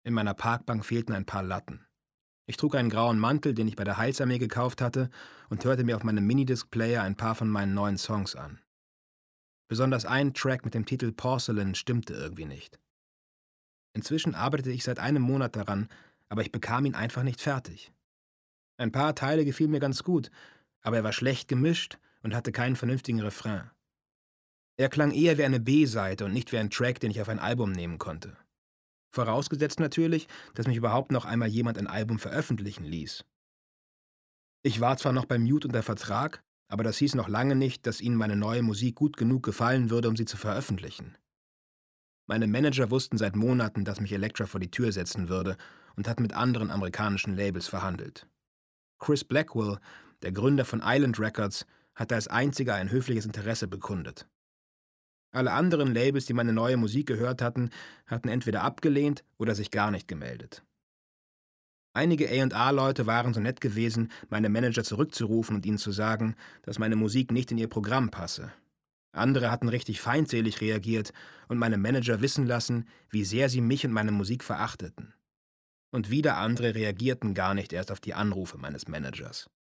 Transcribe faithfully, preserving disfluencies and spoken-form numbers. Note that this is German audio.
In meiner Parkbank fehlten ein paar Latten. Ich trug einen grauen Mantel, den ich bei der Heilsarmee gekauft hatte, und hörte mir auf meinem Minidisc-Player ein paar von meinen neuen Songs an. Besonders ein Track mit dem Titel Porcelain stimmte irgendwie nicht. Inzwischen arbeitete ich seit einem Monat daran, aber ich bekam ihn einfach nicht fertig. Ein paar Teile gefielen mir ganz gut, aber er war schlecht gemischt und hatte keinen vernünftigen Refrain. Er klang eher wie eine B-Seite und nicht wie ein Track, den ich auf ein Album nehmen konnte. Vorausgesetzt natürlich, dass mich überhaupt noch einmal jemand ein Album veröffentlichen ließ. Ich war zwar noch bei Mute unter Vertrag, aber das hieß noch lange nicht, dass ihnen meine neue Musik gut genug gefallen würde, um sie zu veröffentlichen. Meine Manager wussten seit Monaten, dass mich Elektra vor die Tür setzen würde und hatten mit anderen amerikanischen Labels verhandelt. Chris Blackwell, der Gründer von Island Records, hatte als einziger ein höfliches Interesse bekundet. Alle anderen Labels, die meine neue Musik gehört hatten, hatten entweder abgelehnt oder sich gar nicht gemeldet. Einige A und R-Leute waren so nett gewesen, meine Manager zurückzurufen und ihnen zu sagen, dass meine Musik nicht in ihr Programm passe. Andere hatten richtig feindselig reagiert und meine Manager wissen lassen, wie sehr sie mich und meine Musik verachteten. Und wieder andere reagierten gar nicht erst auf die Anrufe meines Managers.